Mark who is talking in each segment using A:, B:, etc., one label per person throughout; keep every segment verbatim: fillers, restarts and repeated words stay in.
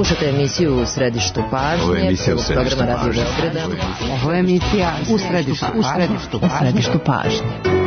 A: Slušate emisiju U središtu pažnje.
B: Ovo je emisija U središtu pažnje.
A: Ovo je emisija U središtu pažnje. U središtu pažnje.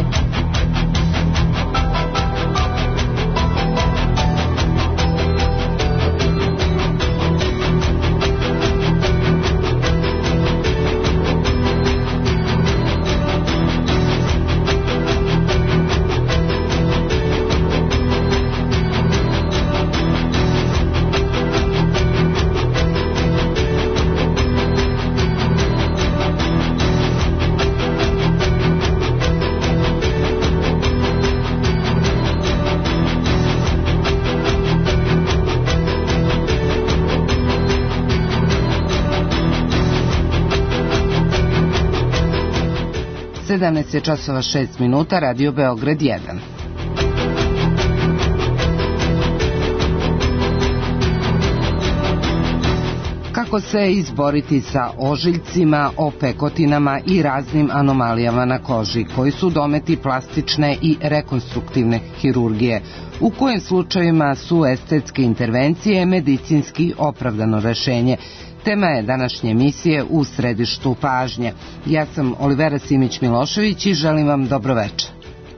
C: sedamnaest je časova šest minuta, Radio Beograd jedan. Kako se izboriti sa ožiljcima, opekotinama i raznim anomalijama na koži, koji su dometi plastične i rekonstruktivne hirurgije? U kojim slučajevima su estetske intervencije medicinski opravdano rešenje? Tema je današnje emisije U središtu pažnje. Ja sam Olivera Simić-Milošević i želim vam dobro večer.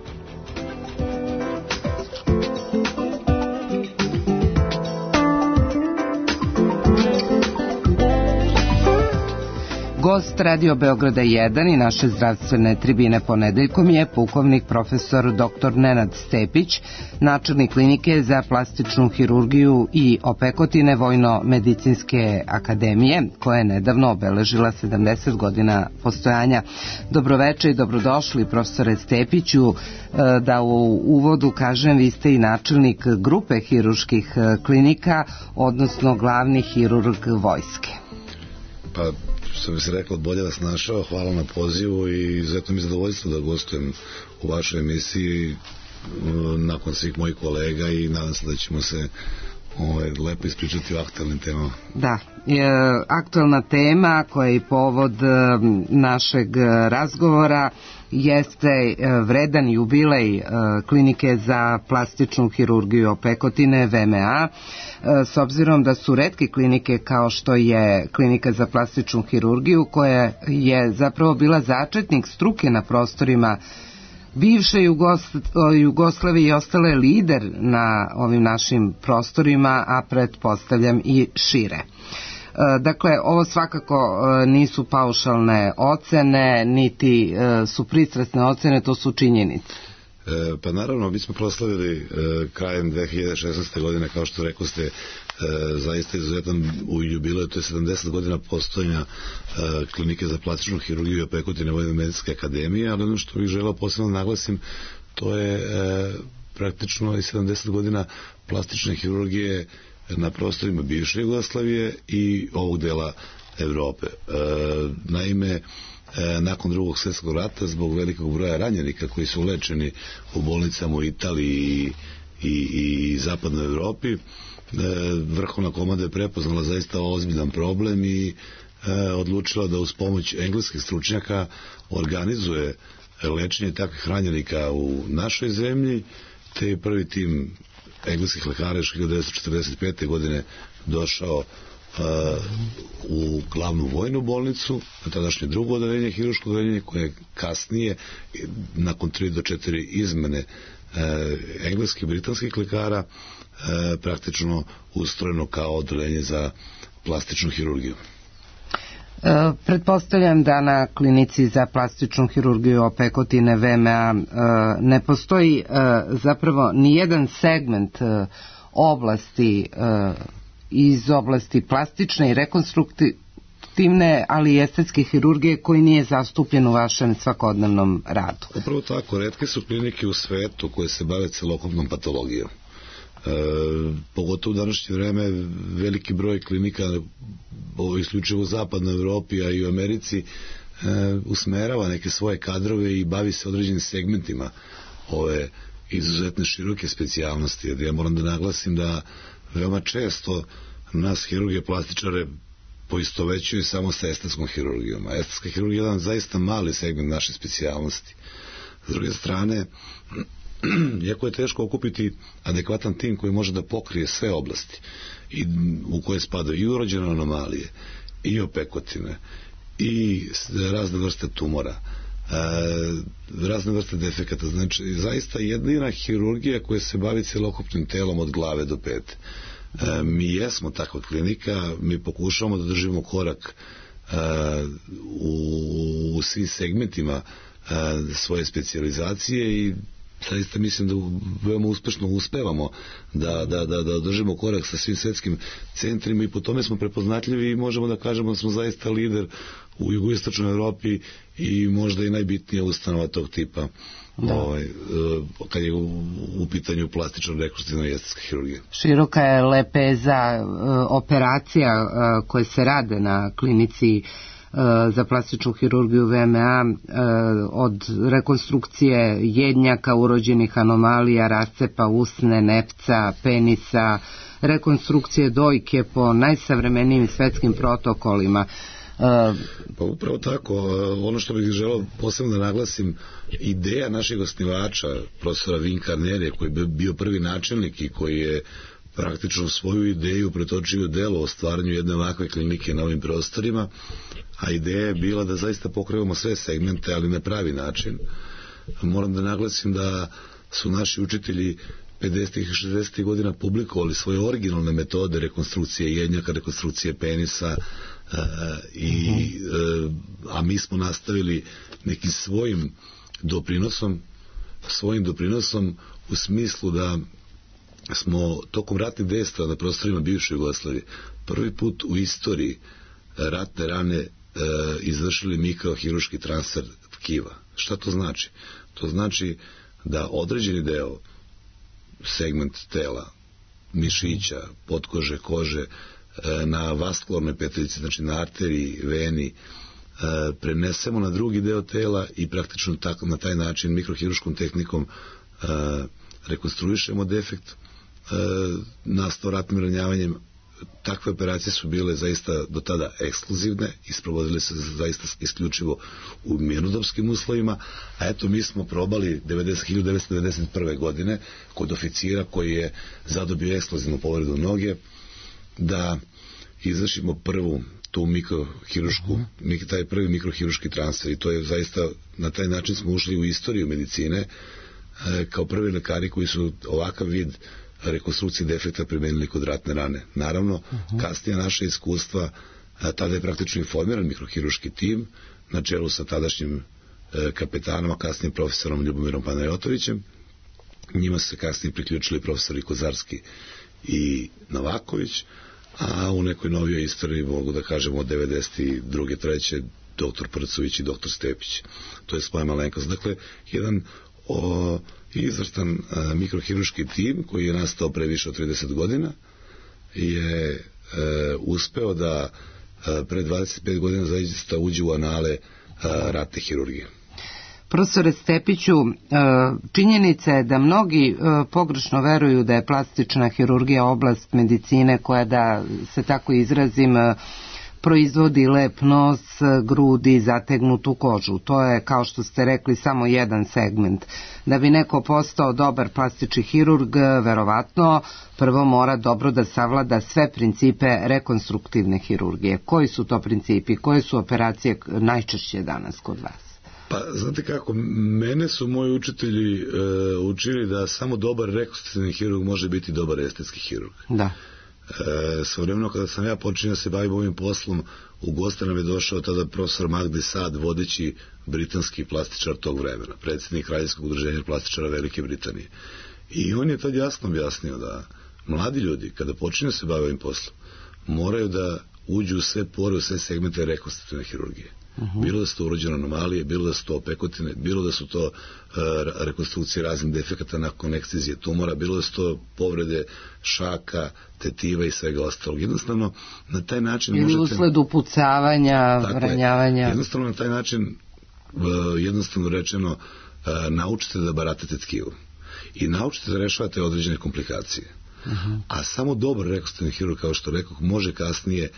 C: Gost Radio Beograda jedan i naše zdravstvene tribine ponedeljkom je pukovnik profesor doktor Nenad Stepić, načelnik klinike za plastičnu hirurgiju i opekotine Vojno-medicinske akademije, koja je nedavno obeležila sedamdeset godina postojanja. Dobroveče i dobrodošli, profesore Stepiću. Da u uvodu kažem, vi ste i načelnik grupe hiruških klinika, odnosno glavni hirurg vojske.
B: Pa, što bi se rekao, bolje vas našao, hvala na pozivu i izuzetno mi zadovoljstvo da gostujem u vašoj emisiji nakon svih mojih kolega i nadam se da ćemo se ovaj, lepo ispričati o aktualnim temama.
C: Da, e, aktualna tema koja je i povod e, našeg razgovora jeste vredan jubilej e, klinike za plastičnu hirurgiju i opekotine V M A. S obzirom da su retke klinike kao što je klinika za plastičnu hirurgiju, koja je zapravo bila začetnik struke na prostorima bivše Jugoslavije i ostala je lider na ovim našim prostorima, a pretpostavljam i šire. Dakle, ovo svakako nisu paušalne ocene, niti su pristrasne ocene, to su činjenice.
B: E, pa naravno, mi smo proslavili e, krajem dve hiljade šesnaeste. godine, kao što rekao ste, e, zaista izuzetan u jubileu, to je sedamdeset godina postojanja e, klinike za plastičnu hirurgiju i opekotine Vojno-medicinske akademije, ali ono što bih želeo posebno naglasim, to je e, praktično i sedamdeset godina plastične hirurgije na prostorima bivše Jugoslavije i ovog dela Evrope. E, naime, nakon drugog svjetskog rata, zbog velikog broja ranjenika koji su lečeni u bolnicama u Italiji i, i, i zapadnoj Evropi, vrhovna komanda je prepoznala zaista ozbiljan problem i e, odlučila da uz pomoć engleskih stručnjaka organizuje lečenje takvih ranjenika u našoj zemlji, te je prvi tim engleskih lekara još hiljadu devetsto četrdeset pete. godine došao Uh, u glavnu vojnu bolnicu, na tadašnje drugo odeljenje, hiruško odeljenje, koje kasnije, nakon tri do četiri izmene uh, engleskih i britanskih lekara, uh, praktično ustrojeno kao odeljenje za plastičnu hirurgiju.
C: E, pretpostavljam da na klinici za plastičnu hirurgiju opekotine V M A e, ne postoji e, zapravo ni jedan segment e, oblasti e, iz oblasti plastične i rekonstruktivne, ali i estetske hirurgije koji nije zastupljen u vašem svakodnevnom radu.
B: Upravo tako, retke su klinike u svetu koje se bave celokupnom patologijom. E, pogotovo u današnje vreme veliki broj klinika, ovo isključivo u zapadnoj Evropi, a i u Americi, e, usmerava neke svoje kadrove i bavi se određenim segmentima ove izuzetne široke specijalnosti. Jer ja moram da naglasim da veoma često nas hirurgije plastičare poistovećuju samo sa estetskom hirurgijom, a estetska hirurgija je jedan zaista mali segment naše specijalnosti. S druge strane, jako je teško okupiti adekvatan tim koji može da pokrije sve oblasti i u koje spadaju i urođene anomalije, i opekotine, i razne vrste tumora, e, razne vrste defekata. Znači, zaista jedina hirurgija koja se bavi celokupnim telom od glave do pete. E, mi jesmo takva klinika, mi pokušavamo da držimo korak e, u, u svim segmentima e, svoje specijalizacije i zaista mislim da veoma uspešno uspevamo da, da, da, da držimo korak sa svim svetskim centrima i po tome smo prepoznatljivi i možemo da kažemo da smo zaista lider u jugoistočnoj Evropi i možda i najbitnija ustanova tog tipa da. Ovaj, kad je u, u pitanju plastično rekonstruktivna i estetska hirurgija.
C: Široka je lepeza operacija koje se rade na klinici za plastičnu hirurgiju V M A, od rekonstrukcije jednjaka, urođenih anomalija, rascepa usne, nepca, penisa, rekonstrukcije dojke po najsavremenijim svetskim protokolima.
B: Pa upravo tako, ono što bih želeo posebno da naglasim, ideja našeg osnivača, profesora Vin Karnerija, koji je bio prvi načelnik i koji je praktično svoju ideju pretočio u delo o stvaranju jedne ovakve klinike na ovim prostorima, a ideja je bila da zaista pokrivamo sve segmente, ali na pravi način. Moram da naglasim da su naši učitelji pedesetih i šezdesetih godina publikovali svoje originalne metode rekonstrukcije jednjaka, rekonstrukcije penisa, e, i, e, a mi smo nastavili nekim svojim doprinosom, svojim doprinosom u smislu da smo tokom ratnih dejstava na prostorima bivše Jugoslavije prvi put u istoriji ratne rane e, izvršili mikrohirurški transfer tkiva. Šta to znači? To znači da određeni deo, segment tela, mišića, potkože, kože, e, na vaskularnoj petljici, znači na arteriji, veni, e, prenesemo na drugi deo tela i praktično tako, na taj način mikrohiruškom tehnikom e, rekonstruišemo defekt e, nastao ratnim ranjavanjem. Takve operacije su bile zaista do tada ekskluzivne i sprovodile se zaista isključivo u mirnodopskim uslovima, a eto mi smo probali hiljadu devetsto devedeset prve. godine kod oficira koji je zadobio ekskluzivnu povredu noge da izvršimo prvu tu mikrohirušku, uh-huh. taj prvi mikrohiruški transfer i to je zaista, na taj način smo ušli u istoriju medicine e, kao prvi lekari koji su ovakav vid rekonstrukcije defekta primenili kod ratne rane. Naravno, uh-huh. kasnije naše iskustva, a, tada je praktično informiran mikrohiruški tim na čelu sa tadašnjim e, kapetanom, a kasnije profesorom Ljubomirom Panajotovićem. Njima se kasnije priključili profesori Kozarski i Novaković, a u nekoj novijoj istoriji mogu da kažemo od devedeset druge treće doktor Prcović i doktor Stepić. To je svoja malenkost. Dakle, jedan o, izvrstan a, mikrohiruški tim koji je nastao pre više od trideset godina je e, uspeo da a, pre dvadeset pet godina zaista uđe u anale a, ratne hirurgije.
C: Profesore Stepiću, činjenica je da mnogi pogrešno veruju da je plastična hirurgija oblast medicine koja, da se tako izrazim, proizvodi lep nos, grudi, zategnutu kožu. To je, kao što ste rekli, samo jedan segment. Da bi neko postao dobar plastični hirurg, verovatno prvo mora dobro da savlada sve principe rekonstruktivne hirurgije. Koji su to principi? Koje su operacije najčešće danas kod vas?
B: Pa, znate kako, mene su moji učitelji e, učili da samo dobar rekonstruktivni hirurg može biti dobar estetski hirurg.
C: Da.
B: E, sa vremeno kada sam ja počinio se bavim ovim poslom, u goste nam je došao tada profesor Magdi Sad, vodeći britanski plastičar tog vremena, predsjednik Kraljevskog udruženja plastičara Velike Britanije. I on je tad jasno objasnio da mladi ljudi, kada počinju se baviti ovim poslom, moraju da uđu u sve pore, u sve segmente rekonstruktivne hirurgije. Uh-huh. Bilo da su to urođene anomalije, bilo da su to opekotine, bilo da su to uh, rekonstrukcije raznih defekata nakon ekstenzije tumora, bilo da su to povrede šaka, tetiva i svega ostalog. Jednostavno, na taj način
C: ili
B: možete...
C: usled upucavanja,
B: tako
C: ranjavanja.
B: Je, jednostavno, na taj način, uh, jednostavno rečeno, uh, naučite da baratate tkivom i naučite da rešavate određene komplikacije. Uh-huh. A samo dobar rekonstruktivni hirurg, kao što rekao, može kasnije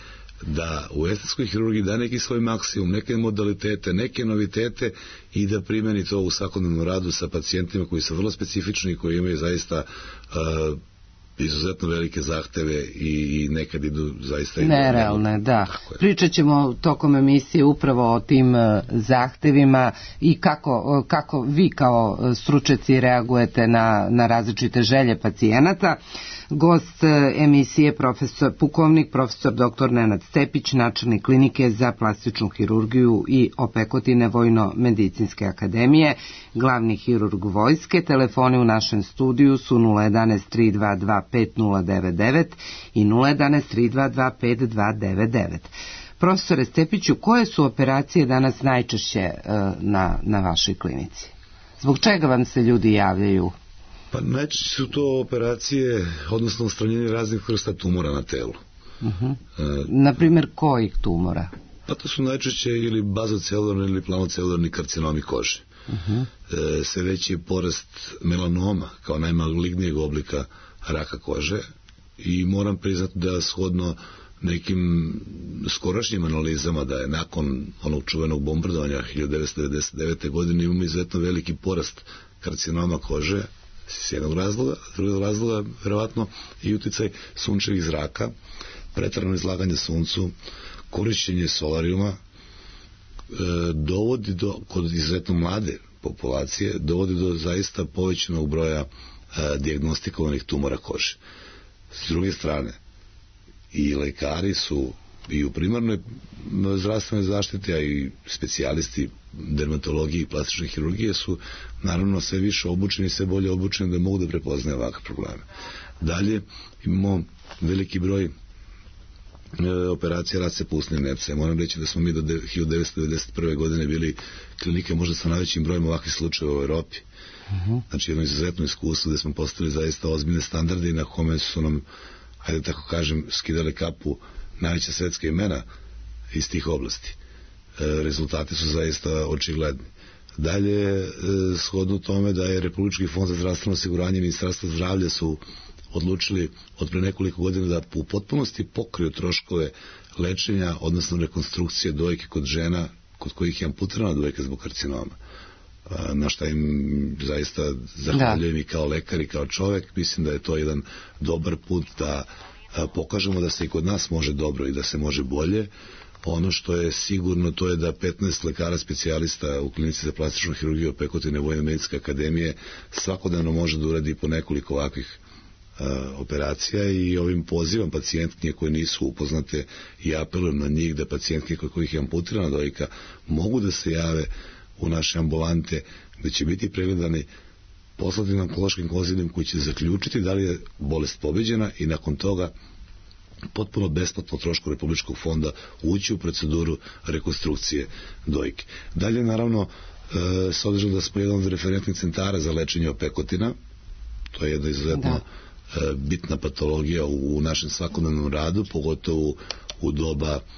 B: da u estetskoj hirurgiji da neki svoj maksimum, neke modalitete, neke novitete i da primeni to u svakodnevnom radu sa pacijentima koji su vrlo specifični i koji imaju zaista uh, izuzetno velike zahteve i, i nekad idu zaista
C: nerealne, da. Pričat ćemo tokom emisije upravo o tim zahtevima i kako, kako vi kao stručnjaci reagujete na, na različite želje pacijenata. Gost emisije profesor, pukovnik profesor doktor Nenad Stepić, načelnik klinike za plastičnu hirurgiju i opekotine Vojno-medicinske akademije, glavni hirurg vojske. Telefoni u našem studiju su nula jedan tri dva dva pet nula devet devet i nula jedan tri dva dva pet dva devet devet. Profesore Stepiću, koje su operacije danas najčešće na, na vašoj klinici? Zbog čega vam se ljudi javljaju?
B: Pa najčešće su to operacije, odnosno ustranjenje raznih vrsta tumora na telu.
C: Uh-huh. E, Naprimjer, kojih tumora?
B: Pa to su najčešće ili bazocelularni ili planocelularni karcinomi kože. Uh-huh. E, sve veći je porast melanoma kao najmalignijeg oblika raka kože i moram priznati da shodno nekim skorašnjim analizama da je nakon onog čuvenog bombardovanja hiljadu devetsto devedeset devete. godine imamo izuzetno veliki porast karcinoma kože s jednog razloga, s drugog razloga verovatno i uticaj sunčevih zraka, preterano izlaganje suncu, korišćenje solarijuma e, dovodi do, kod izuzetno mlade populacije, dovodi do zaista povećanog broja e, dijagnostikovanih tumora kože. S druge strane, i lekari su i u primarnoj zdravstvenoj zaštiti, a i specijalisti dermatologije i plastične hirurgije su naravno sve više obučeni, sve bolje obučeni da mogu da prepoznaju ovakve probleme. Dalje imamo veliki broj e, operacija rascepa usne nepse. Moram reći da smo mi do hiljadu devetsto devedeset prve. godine bili klinike možda sa najvećim brojem ovakvih slučajeva u Evropi. Uh-huh. Znači jedno izuzetno iskustvo gde smo postavili zaista ozbiljne standarde i na kome su nam, hajde tako kažem, skidali kapu najveća svetska imena iz tih oblasti. E, rezultati su zaista očigledni. Dalje, e, shodno tome da je Republički fond za zdravstveno osiguranje i Ministarstvo zdravlja su odlučili od pre nekoliko godina da u potpunosti pokriju troškove lečenja, odnosno rekonstrukcije dojke kod žena kod kojih je amputirana dojka zbog karcinoma. E, na šta im zaista zahvaljujem da. I kao lekar i kao čovek. Mislim da je to jedan dobar put da pokažemo da se i kod nas može dobro i da se može bolje. Ono što je sigurno to je da petnaest lekara specijalista u klinici za plastičnu hirurgiju opekotine Vojno-medicinske akademije svakodnevno može da uradi po nekoliko ovakvih uh, operacija i ovim pozivam pacijentkinje koje nisu upoznate i apelujem na njih da pacijentkinje kod kojih je amputirana dojka mogu da se jave u naše ambulante gde će biti pregledani poslatim onkološkim konzilijem koji će zaključiti da li je bolest pobeđena i nakon toga potpuno besplatno trošku Republičkog fonda ući u proceduru rekonstrukcije dojke. Dalje, naravno, e, s obzirom da smo jedan od referentnih centara za lečenje opekotina, to je jedna izuzetno e, bitna patologija u, u našem svakodnevnom radu, pogotovo u doba e,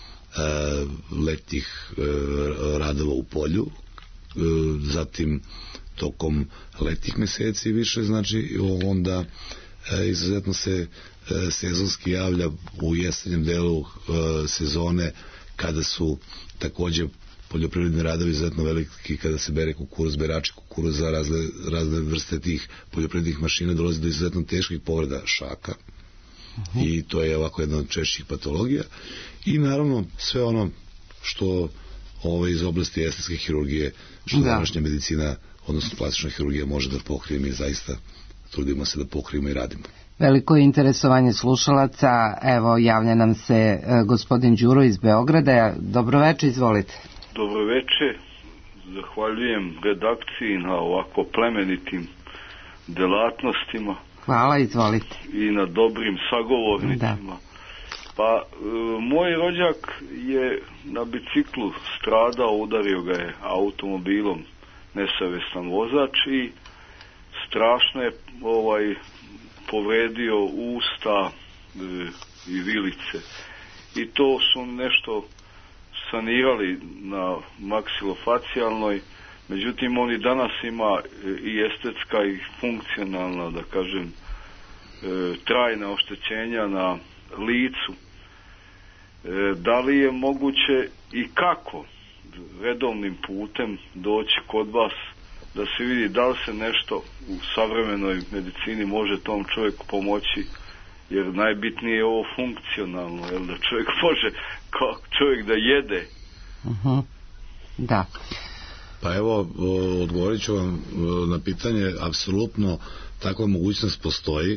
B: letnjih e, radova u polju, e, zatim tokom letnjih meseci više, znači onda e, izuzetno se e, sezonski javlja u jesenjem delu e, sezone kada su takođe poljoprivredni radovi izuzetno veliki, kada se bere kukuruz, berači kukuruza, razne, razne vrste tih poljoprivrednih mašina, dolazi do izuzetno teških povreda šaka. Uh-huh. I to je ovako jedna od češćih patologija i naravno sve ono što ovo iz oblasti estetske hirurgije, što da. Današnja medicina, odnosno plastična hirurgija može da pokrije, mi zaista trudimo se da pokrijemo i radimo.
C: Veliko je interesovanje slušalaca, evo javlja nam se e, gospodin Đuro iz Beograda. Dobroveče, izvolite.
D: Dobroveče, zahvaljujem redakciji na ovako plemenitim delatnostima.
C: Hvala, izvolite.
D: I na dobrim sagovornicima. Da. Pa, e, moj rođak je na biciklu stradao, udario ga je automobilom nesavestan vozač i strašno je ovaj, povredio usta e, i vilice. I to su nešto sanirali na maksilofacijalnoj, međutim on i danas ima i estetska i funkcionalna, da kažem, e, trajna oštećenja na licu. da li je moguće i kako redovnim putem doći kod vas da se vidi da li se nešto u savremenoj medicini može tom čovjeku pomoći, jer najbitnije je ovo funkcionalno, jel, da čovjek može kao čovjek da jede.
C: Uh-huh. Da.
B: Pa evo, odgovorit ću vam na pitanje, apsolutno takva mogućnost postoji.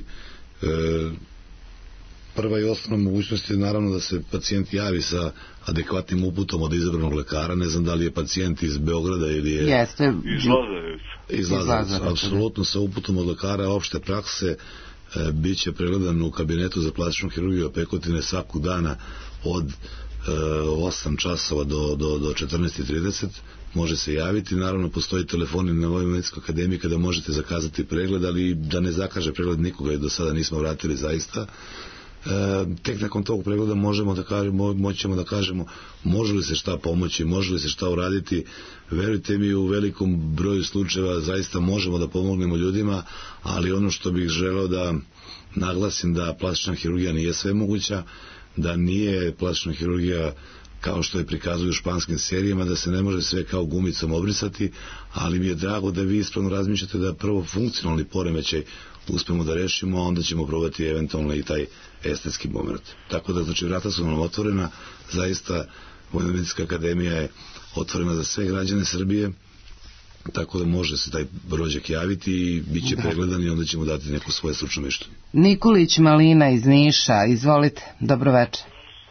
B: Prva i osnovna mogućnost je naravno da se pacijent javi sa adekvatnim uputom od izabranog lekara. Ne znam da li je pacijent iz Beograda ili je
C: Jeste.
D: iz Lazarevca.
B: Iz Lazarevca, apsolutno sa uputom od lekara opšte prakse. E, bit će pregledan u kabinetu za plastičnu hirurgiju Opekotine svakog dana od e, osam časova do, do, do četrnaest i trideset. Može se javiti, naravno postoji telefon na Vojno-medicinskoj akademiji kada možete zakazati pregled, ali da ne zakaže pregled nikoga i do sada nismo vratili zaista. E, tek nakon tog pregleda možemo da kažemo, moćemo da kažemo može li se šta pomoći, može li se šta uraditi. Verujte mi, u velikom broju slučajeva zaista možemo da pomognemo ljudima, ali ono što bih želeo da naglasim da plastična hirurgija nije sve moguća, da nije plastična hirurgija kao što je prikazuju u španskim serijama, da se ne može sve kao gumicom obrisati, ali mi je drago da vi ispravno razmišljate da prvo funkcionalni poremećaj uspemo da rešimo, a onda ćemo probati eventualno i taj estetski moment. Tako da, znači, vrata su nam otvorena, zaista Vojno-medicinska akademija je otvorena za sve građane Srbije, tako da može se taj rođak javiti i bit će da. pregledan i onda ćemo dati neko svoje stručno mišljenje.
C: Nikolić Malina iz Niša, izvolite, dobroveče.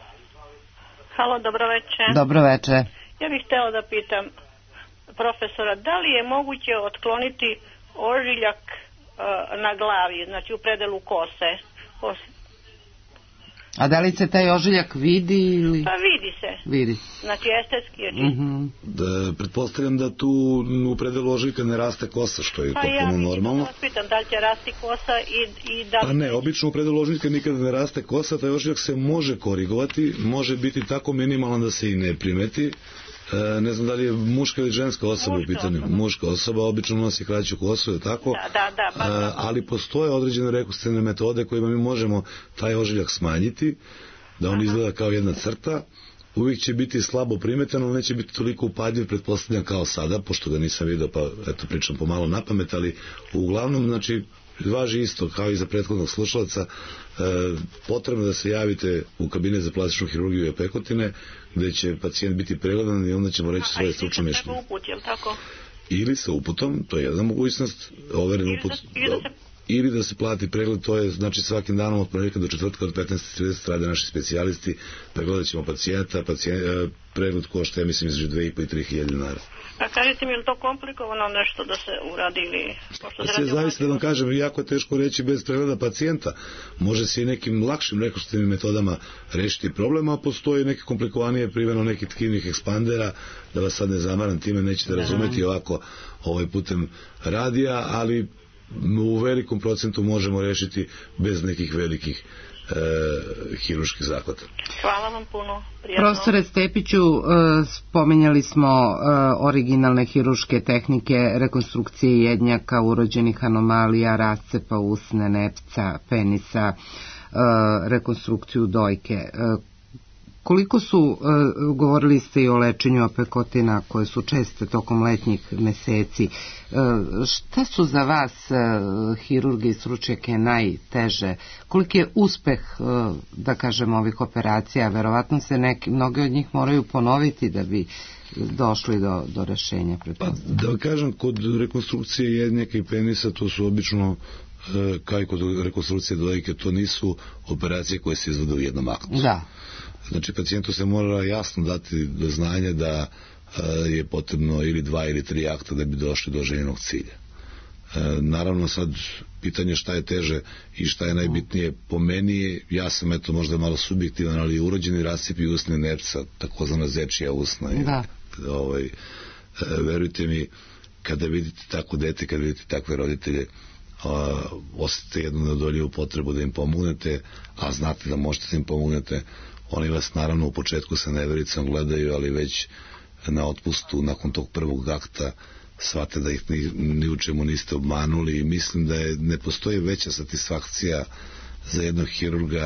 E: Halo, dobroveče.
C: Dobroveče.
E: Ja bih htjela da pitam profesora, da li je moguće otkloniti ožiljak uh, na glavi, znači u predelu kose? Kos...
C: A da li se taj ožiljak vidi ili...
E: Pa vidi se.
C: Vidi.
E: Znači estetski je čisto.
B: Mm-hmm. Da, pretpostavljam da tu u predelu ožiljka ne raste kosa, što je
E: pa
B: potpuno
E: ja
B: normalno.
E: Pa ja pitam da li će rasti kosa i, i da...
B: Pa ne, obično u predelu ožiljka nikada ne raste kosa, taj ožiljak se može korigovati, može biti tako minimalan da se i ne primeti. E, ne znam da li je muška ili ženska osoba
E: muška
B: u pitanju.
E: Osoba.
B: Muška osoba obično nosi kraću kosu, je tako?
E: Da, da, da. Ba,
B: e, ali postoje određene rekonstruktivne metode kojima mi možemo taj ožiljak smanjiti, da on Aha. izgleda kao jedna crta. Uvijek će biti slabo primetan, on neće biti toliko upadljiv, pretpostavljam, kao sada, pošto ga nisam vidio, pa eto pričam pomalo na pamet, ali uglavnom, znači, važi isto kao i za prethodnog slušalaca. E, potrebno da se javite u kabinet za plastičnu hirurgiju i Opekotine, gde će pacijent biti pregledan i onda ćemo reći svoje stručno mišljenje. Ili sa uputom, to je jedna mogućnost, overen uput, ili da se plati pregled, to je znači svakim danom od ponedjeljka do četvrtka od petnaest do trideset rade naši specijalisti, pregledat ćemo pacijenta, pacijent, pregled košta, ja mislim, između dve i po i tri hiljade dinara.
E: A kažete mi, je li to komplikovano nešto da se uradi ili...
B: Pa se zavisi da vam kažem, jako je teško reći bez pregleda pacijenta. Može se i nekim lakšim rekonstruktivnim metodama rešiti problem, a postoji neke komplikovanije, primjeno nekih tkivnih ekspandera, da vas sad ne zamaram time, nećete razumeti ovako ovaj putem radija, ali u velikom procentu možemo rešiti bez nekih velikih e, hirurških zahvata.
E: Hvala vam puno. Prijatno.
C: Profesore Stepiću, e, spominjali smo e, originalne hirurške tehnike rekonstrukcije jednjaka, urođenih anomalija, rascepa usne, nepca, penisa, e, rekonstrukciju dojke. E, Koliko su, e, govorili ste i o lečenju opekotina koje su česte tokom letnjih meseci, e, šta su za vas e, hirurgi i stručnjake najteže? Koliki je uspeh, e, da kažemo, ovih operacija? Verovatno se neki, mnogi od njih moraju ponoviti da bi došli do, do rešenja.
B: Pa, da kažem, kod rekonstrukcije jednjaka i penisa to su obično e, kao i kod rekonstrukcije dojke, to nisu operacije koje se izvode u jednom aktu.
C: Da.
B: Znači, pacijentu se mora jasno dati do znanja da e, je potrebno ili dva ili tri akta da bi došli do željenog cilja. E, naravno, sad, pitanje šta je teže i šta je najbitnije po meni, ja sam eto možda malo subjektivan, ali urođeni rascipi usne nepca, takozvana zečija usna.
C: Da.
B: I, ovaj, e, verujte mi, kada vidite tako dete, kada vidite takve roditelje, a, osjetite jednu neodoljivu potrebu da im pomognete, a znate da možete da im pomognete. Oni vas naravno u početku sa nevericom gledaju, ali već na otpustu nakon tog prvog akta shvate da ih ni, ni u čemu niste obmanuli i mislim da je, ne postoji veća satisfakcija za jednog hirurga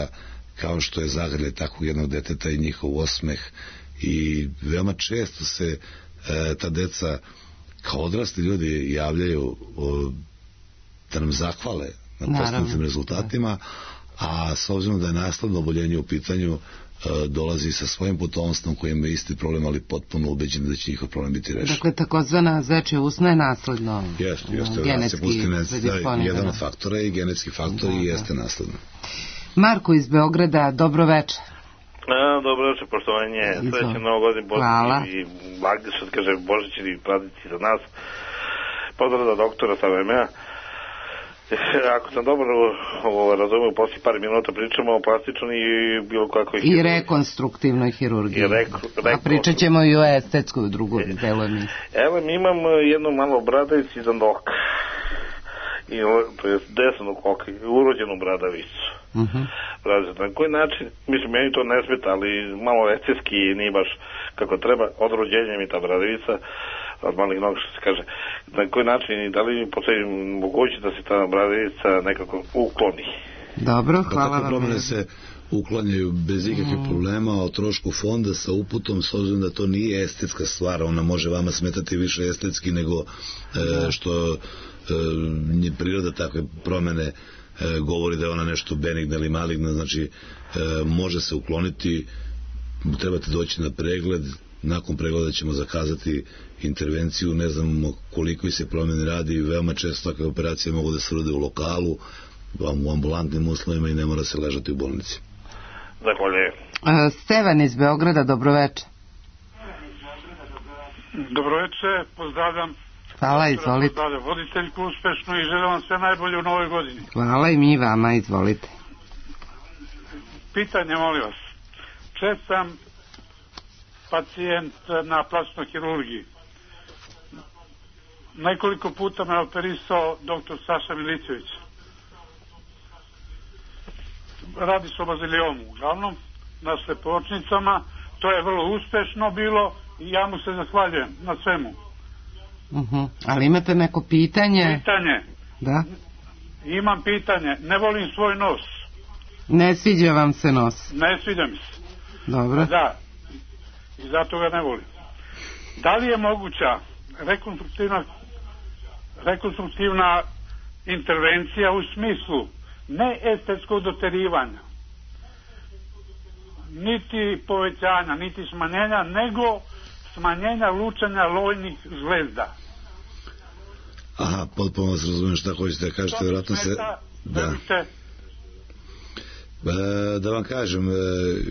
B: kao što je zagrljaj takvog jednog deteta i njihov osmeh, i veoma često se e, ta deca kao odrasli ljudi javljaju o, da nam zahvale na postignutim rezultatima, a s obzirom da je nasledno oboljenje u pitanju, dolazi sa svojim potomstvom koji ima isti problem, ali potpuno ubeđen da će njihov problem biti rešen.
C: Dakle, takozvana zečja usna je nasledno.
B: Jeste, jeste, genetski predisponirana. Jedan od faktora je i genetski faktor i jeste nasledno.
C: Marko iz Beograda, dobro večer.
F: A, dobro večer, poštovanje, srećan Novo godin, Božić i Magdi, što kaže Božićni praznici za nas. Pozdrav za doktora sa V M A. Ako sam dobro razumio, poslije par minuta pričamo o plastičnoj i bilo kakvoj
C: i rekonstruktivnoj hirurgiji. Reko, reko... A pričat ćemo i o estetskoj u drugom delu emisije.
F: Evo, imam jednu malo bradavicu iza oka. I, to je desnog oka, urođenu bradavicu. Uh-huh. Na koji način, mislim, meni to ne smeta, ali malo estetski nije baš kako treba, od rođenja mi ta bradavica, od malih noga, što se kaže, na koji način i da li postoji moguće da se ta bradavica nekako ukloni.
C: Dobro, hvala vam.
B: Takve promene se uklanjaju bez ikakvih mm. problema, o trošku fonda sa uputom, s obzirom da to nije estetska stvar, ona može vama smetati više estetski nego e, što e, je priroda takve promene e, govori da je ona nešto benigna ili maligna, znači e, može se ukloniti, trebate doći na pregled, nakon pregleda ćemo zakazati intervenciju, ne znamo koliko se promjeni radi, veoma često takve operacije mogu da se urade u lokalu, u ambulantnim uslovima i ne mora se ležati u bolnici.
F: Zahvaljujem.
C: Stevan iz Beograda, dobroveče.
G: Dobroveče, pozdravljam.
C: Hvala, izvolite.
G: Pozdravljam voditeljku uspešno i želim vam sve najbolje u novoj godini.
C: Hvala i mi vama, izvolite.
G: Pitanje, molim vas. Čest sam pacijent na plastičnoj hirurgiji. Nekoliko puta me operisao doktor Saša Milićević. Radi se o baziliomu, uglavnom, na slepočnicama. To je vrlo uspešno bilo i ja mu se zahvaljujem na svemu.
C: Uh-huh. Ali imate neko pitanje?
G: Pitanje.
C: Da?
G: Imam pitanje. Ne volim svoj nos.
C: Ne sviđa vam se nos?
G: Ne sviđa mi se.
C: Dobro.
G: Da. I zato ga ne volim. Da li je moguća rekonstruktivna rekonstruktivna intervencija u smislu ne estetskog doterivanja, niti povećanja, niti smanjenja, nego smanjenja lučanja lojnih žlezda?
B: Aha, potpuno vas razumijem šta hoćete da kažete, vjerojatno se... Da. E, da vam kažem, e,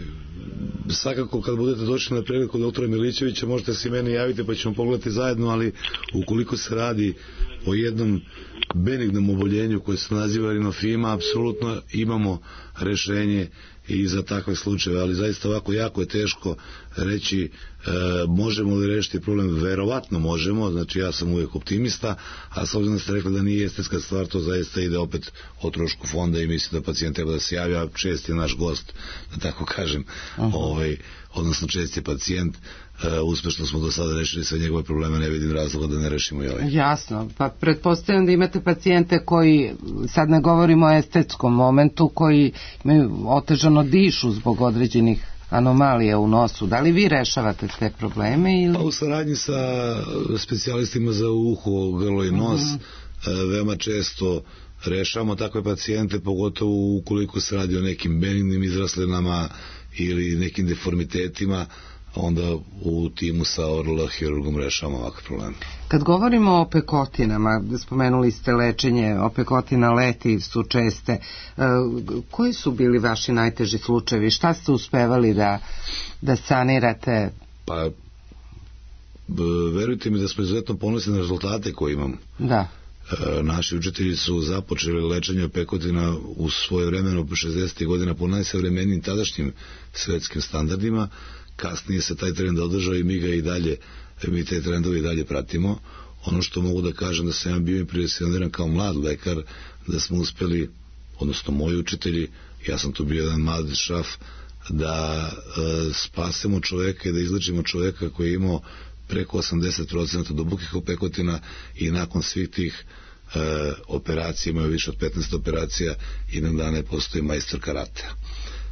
B: svakako kad budete došli na pregled kod doktora Milićevića možete se meni javiti pa ćemo pogledati zajedno, ali ukoliko se radi o jednom benignom oboljenju koje se naziva rinofima, apsolutno imamo rešenje i za takve slučajeve, ali zaista ovako jako je teško reći e, možemo li rešiti problem. Verovatno možemo, znači ja sam uvijek optimista, a s obzirom da ste rekli da nije estetska stvar, to zaista ide opet o trošku fonda i mislim da pacijent treba da se javi, a čest je naš gost, da tako kažem, ovaj, odnosno čest je pacijent. Uh, uspešno smo do sada rešili sve njegove probleme, ne vidim razloga da ne rešimo i ovaj.
C: Jasno, pa pretpostavljam da imate pacijente koji, sad ne govorimo o estetskom momentu, koji imaju otežano dišu zbog određenih anomalija u nosu. Da li vi rešavate te probleme? Ili...
B: Pa u saradnji sa specijalistima za uho, grlo i nos, uh-huh. uh, veoma često rešavamo takve pacijente, pogotovo ukoliko se radi o nekim benignim izraslinama ili nekim deformitetima, onda u timu sa orlo hirurgom rešavamo ovakav problem.
C: Kad govorimo o opekotinama, spomenuli ste lečenje opekotina, leti su česte, koji su bili vaši najteži slučajevi? Šta ste uspevali da, da sanirate?
B: Pa, verujte mi da smo izuzetno ponosni na rezultate koje imamo.
C: Da.
B: Naši učitelji su započeli lečenje opekotina u svoje vremeno šezdesetih godina po najsavremenijim tadašnjim svetskim standardima. Kasnije se taj trend održao i mi ga i dalje, mi te trendovi i dalje pratimo. Ono što mogu da kažem da sam ja bio impresioniran kao mlad lekar, da smo uspeli, odnosno moji učitelji, ja sam tu bio jedan mlad šraf, da e, spasemo čoveka i da izlečimo čoveka koji je imao preko osamdeset procenata dubokih opekotina i nakon svih tih e, operacija, imao više od petnaest operacija i na dane postoji majstor karatea.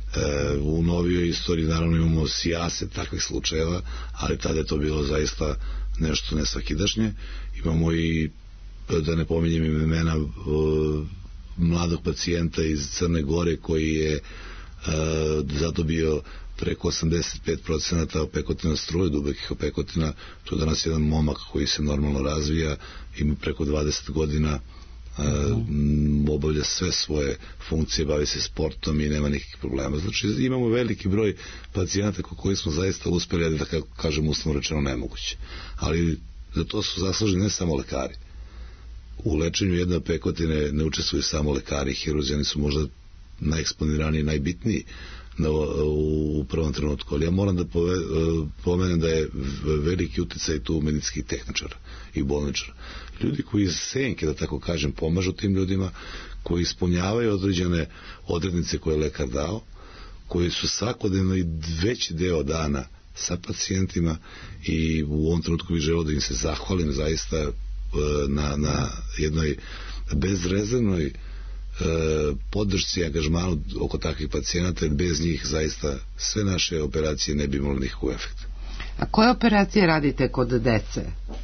B: U novijoj istoriji naravno imamo sijase takvih slučajeva, ali tada je to bilo zaista nešto nesvakidašnje. Imamo i, da ne pominjem imena, mladog pacijenta iz Crne Gore koji je zadobio preko osamdeset pet procenata opekotina struje, dubokih opekotina. To je danas jedan momak koji se normalno razvija, ima preko dvadeset godina, Uh, obavlja sve svoje funkcije, bavi se sportom i nema nikakvih problema. Znači imamo veliki broj pacijenata koji smo zaista uspeli, da kažem uslovno rečeno, nemoguće. Ali za to su zasluženi ne samo lekari. U lečenju jedne opekotine ne učestvuju samo lekari, hirurzi, oni su možda najeksponiraniji, najbitniji na, u, u prvom trenutku, ali ja moram da pove, pomenem da je veliki uticaj tu medicinskih tehničara i bolničara. Ljudi koji iz senke, da tako kažem, pomažu tim ljudima, koji ispunjavaju određene odrednice koje je lekar dao, koji su svakodnevno i veći deo dana sa pacijentima, i u ovom trenutku bih želeo da im se zahvalim zaista na, na jednoj bezrezervnoj podršci i angažmanu oko takvih pacijenata, jer bez njih zaista sve naše operacije ne bi imali nikakvu efekt.
C: A koje operacije radite kod dece?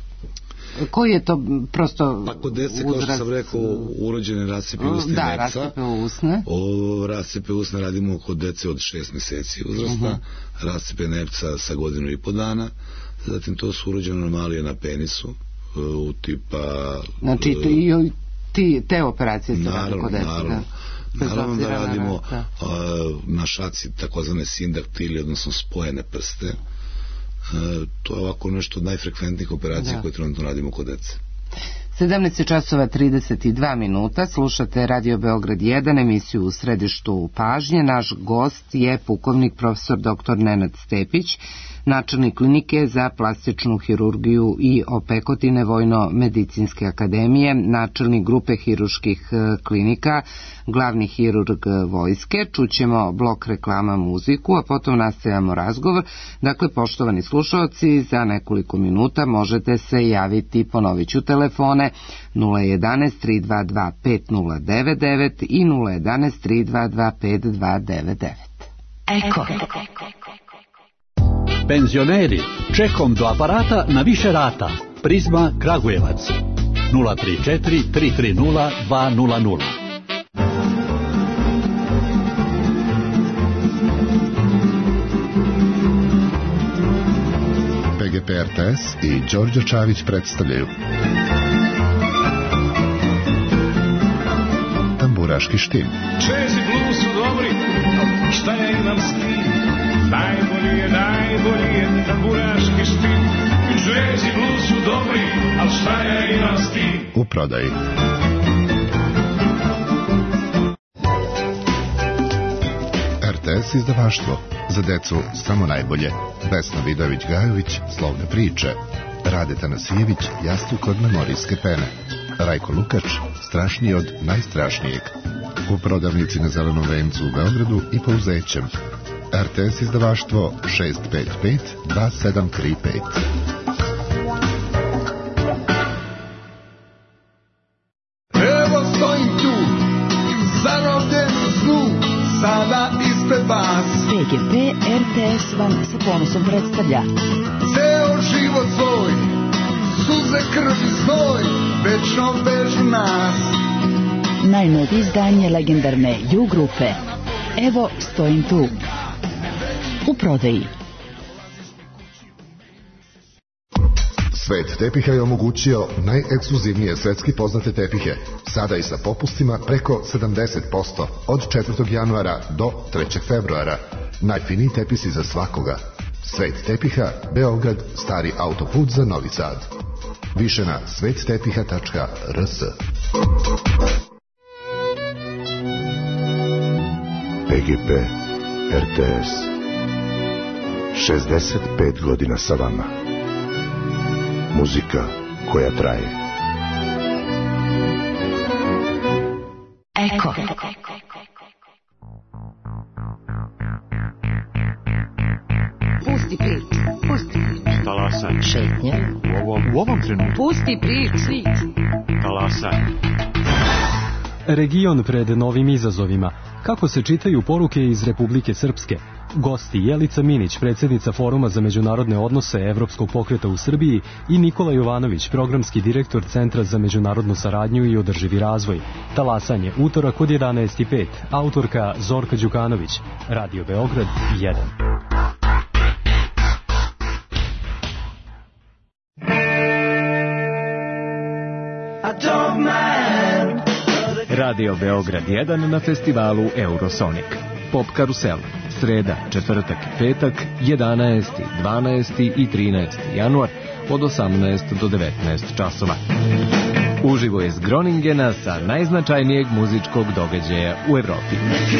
C: Koji je to prosto
B: pa kod dece, kao što sam rekao, urođene rascipe usne
C: da,
B: nepca.
C: rascipe usne.
B: O, rascipe usne radimo kod dece od šest meseci uzrasta, uh-huh. rascipe nepca sa godinu i po dana, zatim to su urođene anomalije na penisu, u tipa...
C: Znači, to i ti, te operacije se
B: radi
C: kod dece,
B: naravno,
C: da.
B: Naravno da radimo na, a, na šaci takozvane sindaktili, odnosno spojene prste. A, to je ovako nešto od najfrekventnijih operacija da. koje trenutno radimo kod dece.
C: sedamnaest časova trideset dva minuta, slušate Radio Beograd jedan, emisiju U središtu pažnje. Naš gost je pukovnik profesor doktor Nenad Stepić, načelnik klinike za plastičnu hirurgiju i opekotine Vojno-medicinske akademije, načelnik grupe hiruških klinika, glavni hirurg vojske. Čućemo blok reklama, muziku, a potom nastavljamo razgovor. Dakle, poštovani slušalci, za nekoliko minuta možete se javiti, ponovit ću telefone nula jedanaest tri dva dva pet nula devet devet i nula jedanaest tri dva dva pet dva devet devet.
H: Eko. Penzioneri, čekom do aparata na više rata. Prizma Kragujevac nula tri četiri tri tri nula dva nula nula.
I: P G P R T S i Đorđe Čavić predstavljaju Tamburaški štim.
J: Čezi blues su dobri, šta ja imam s tim? Najbolji je, najbolji je tamburaški štim. Čezi blues su dobri, al šta ja imam s tim?
I: U prodaji. R T S izdavaštvo. Za decu samo najbolje. Vesna Vidović-Gajović, Slovne priče. Rade Tanasijević, Jastuk od memorijske pene. Rajko Lukač, Strašniji od najstrašnijeg. U prodavnici na Zelenom vencu u Beogradu i Pouzećem. R T S izdavaštvo šest pet pet dva sedam tri pet.
J: Evo stojim tu, zarobljen u snu, sada ispred vas.
K: P G P R T S vam sa ponosom predstavlja
J: ceo život svoj, suze, krv i znoj, večno vežu nas.
K: Najnovije izdanje legendarne U grupe. Evo stojim tu. U prodaji.
I: Svet tepiha je omogućio najekskluzivnije svetski poznate tepihe. Sada i sa popustima preko sedamdeset posto od četvrtog januara do trećeg februara. Najfiniji tepisi za svakoga. Svet tepiha, Beograd, stari autoput za Novi Sad. Više na svet tepiha tačka r s.
L: P G P R T S šezdeset pet godina sa vama. Muzika koja traje.
K: Eko. Pusti priču, pusti priču.
M: Talasaj.
K: Šetnja.
M: U ovom, u ovom trenutku.
K: Pusti priču.
M: Talasaj.
N: Region pred novim izazovima.
M: Kako se čitaju poruke iz Republike Srpske? Gosti Jelica Minić, predsjednica Foruma za međunarodne odnose Evropskog pokreta u Srbiji, i Nikola Jovanović, programski direktor Centra za međunarodnu saradnju i održivi razvoj. Talasanje, utorak od jedanaest i pet. Autorka Zorka Đukanović. Radio Beograd jedan.
N: Radio Beograd jedan na festivalu Eurosonic. Pop Karusel. Sreda, četvrtak, petak, jedanaesti, dvanaesti i trinaesti januar od osamnaest do devetnaest časova. Uživo je s Groningena sa najznačajnijeg muzičkog događaja u Evropi.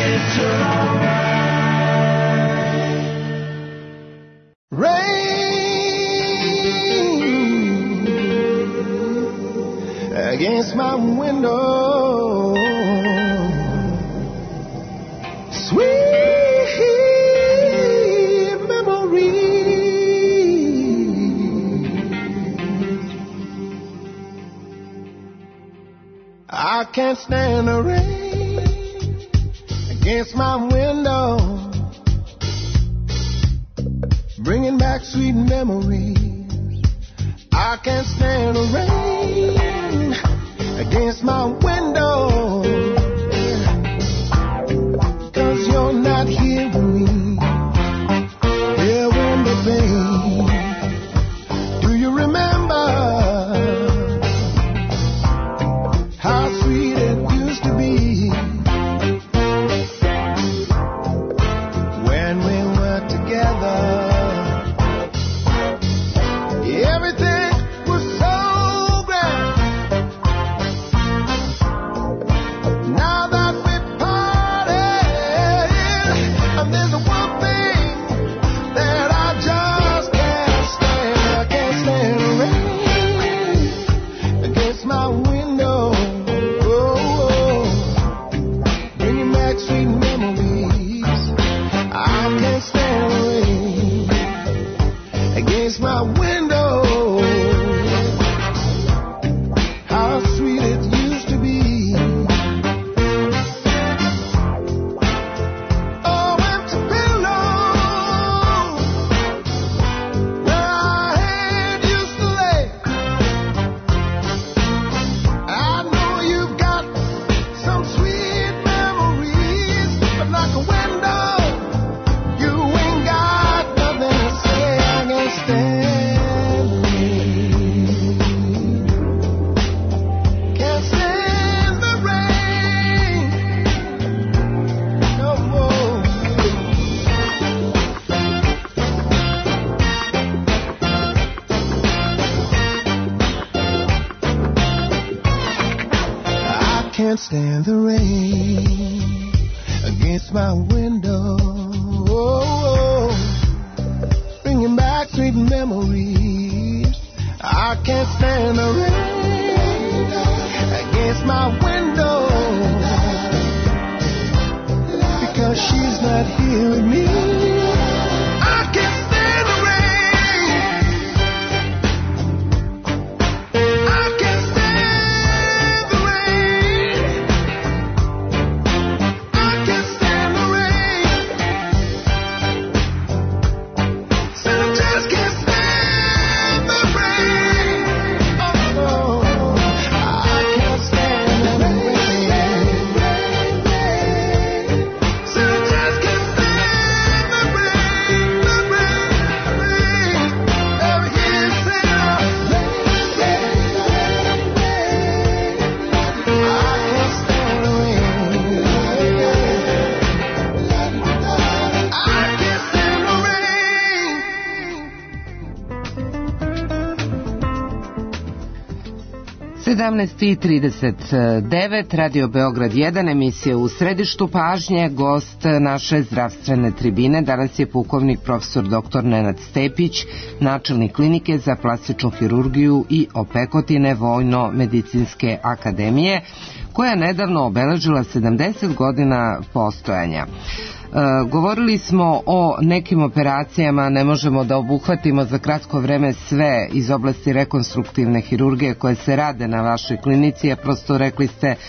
O: Against my window, sweet memory. I can't stand the rain against my window, bringing back sweet memories. I can't stand the rain against my window, 'cause you're not here with me. Yeah, window pane, do you remember how sweet it used to be when we were together? Everything was so grand. Now that we parted, and there's one thing that I just can't stand. I can't stand the rain against my window. Oh, oh, bringing back sweet memories. I can't stand the rain against my window. How sweet it used to be. Oh, empty pillow where our head used to lay. I know you've got some sweet memories, but like a window, you ain't got nothing to say. I can't stand the rain. Can't stand the rain no more. I can't stand the rain against my window. Oh, bringing back sweet memories. I can't stand the rain against my window, because she's not here with me. I can't stand the rain. I can't stand the rain. I can't stand the rain. Said I just can't stand the rain. Oh no, I can't stand the rain. Said I just can't stand the rain, the rain, rain. Every year said I can't stand the rain. I can't stand the rain.
C: sedamnaest i trideset devet, Radio Beograd jedan, emisija U središtu pažnje. Gost naše zdravstvene tribine danas je pukovnik profesor doktor Nenad Stepić, načelnik klinike za plastičnu hirurgiju i opekotine Vojno-medicinske akademije, koja je nedavno obeležila sedamdeset godina postojanja. Govorili smo o nekim operacijama, ne možemo da obuhvatimo za kratko vreme sve iz oblasti rekonstruktivne hirurgije koje se rade na vašoj klinici, a prosto rekli ste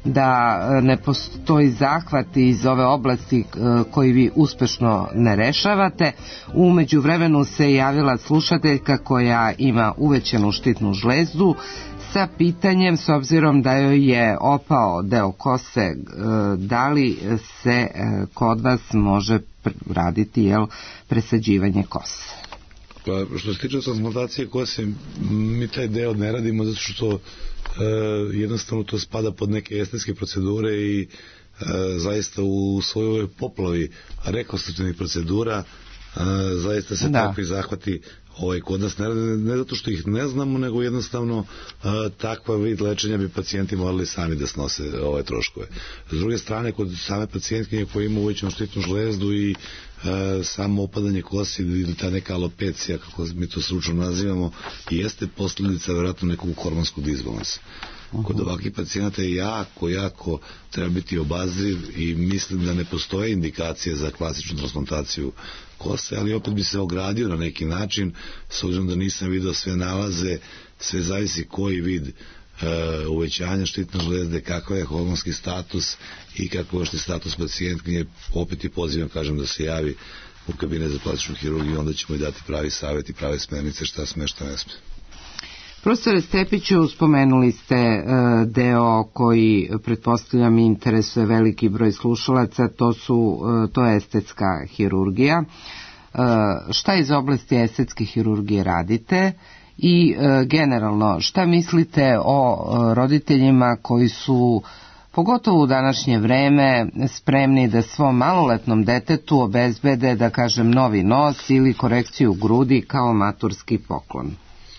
C: da ne postoji zahvat iz ove oblasti koji vi uspešno ne rešavate. U međuvremenu se javila slušateljka koja ima uvećanu štitnu žlezdu sa pitanjem, s obzirom da joj je opao deo kose, da li se kod vas može raditi jel, presađivanje kose?
B: Pa, što se tiče transplantacije kose, mi taj deo ne radimo zato što e, jednostavno to spada pod neke estetske procedure i e, zaista u svojoj poplavi rekonstruktivnih procedura e, zaista se da. takvi zahvati ovaj, kod nas ne rade, ne zato što ih ne znamo, nego jednostavno a, takva vid lečenja bi pacijenti morali sami da snose ove troškove. S druge strane, kod same pacijentkinje koja ima uvećanu štitnu žlezdu i a, samo opadanje kosi ili ta neka alopecija, kako mi to stručno nazivamo, jeste posljedica vjerojatno nekog hormonskog disbalansa. Kod ovakvih pacijenata je jako, jako treba biti obazriv i mislim da ne postoje indikacije za klasičnu transplantaciju kose, ali opet bi se ogradio na neki način, s obzirom da nisam vidio sve nalaze, sve zavisi koji vid e, uvećanja štitne žlezde, kakav je hormonski status i kakav je status pacijentkinje. Opet i pozivam, kažem, da se javi u kabinet za plastičnu hirurgiju, onda ćemo i dati pravi savjet i prave smernice šta sme, šta ne sme.
C: Profesore Stepiću, spomenuli ste e, deo koji, pretpostavljam, interesuje veliki broj slušalaca, to, su, e, to je estetska hirurgija. E, šta iz oblasti estetske hirurgije radite i e, generalno šta mislite o e, roditeljima koji su, pogotovo u današnje vreme, spremni da svom maloletnom detetu obezbede, da kažem, novi nos ili korekciju grudi kao maturski poklon?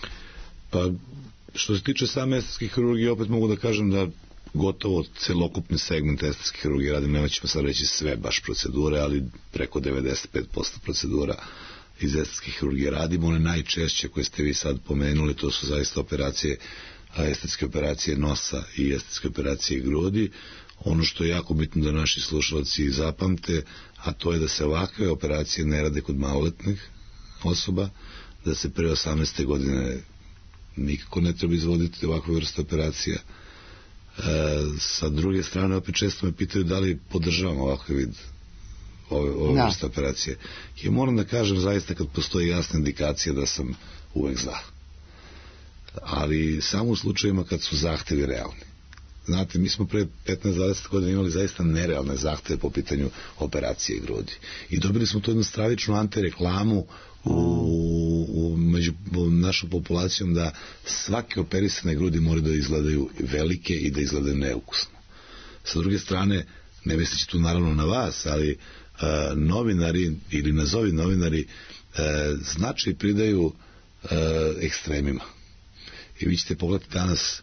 B: Pa, što se tiče same estetske hirurgije, opet mogu da kažem da gotovo celokupni segment estetske hirurgije radim, nećemo sad reći sve baš procedure, ali preko devedeset pet posto procedura iz estetske hirurgije radimo. One najčešće koje ste vi sad pomenuli, to su zaista operacije, estetske operacije nosa i estetske operacije grudi. Ono što je jako bitno da naši slušalci zapamte, a to je da se ovakve operacije ne rade kod maloletnih osoba, da se pre osamnaeste godine nikako ne treba izvoditi ovakve vrste operacija. E, sa druge strane, opet često me pitaju da li podržavam ovakve vid ove, ove vrste operacije. I moram da kažem zaista kad postoji jasna indikacija da sam uvek za. Ali samo u slučajima kad su zahtevi realni. Znate, mi smo pre petnaest dvadeset godina imali zaista nerealne zahteve po pitanju operacije grudi. I dobili smo tu jednu stravičnu antireklamu u, u, među našom populacijom da svake operisane grudi moraju da izgledaju velike i da izgledaju neukusno. Sa druge strane, ne misleći tu naravno na vas, ali a, novinari ili nazovi novinari a, značaj pridaju a, ekstremima. I vi ćete pogledati danas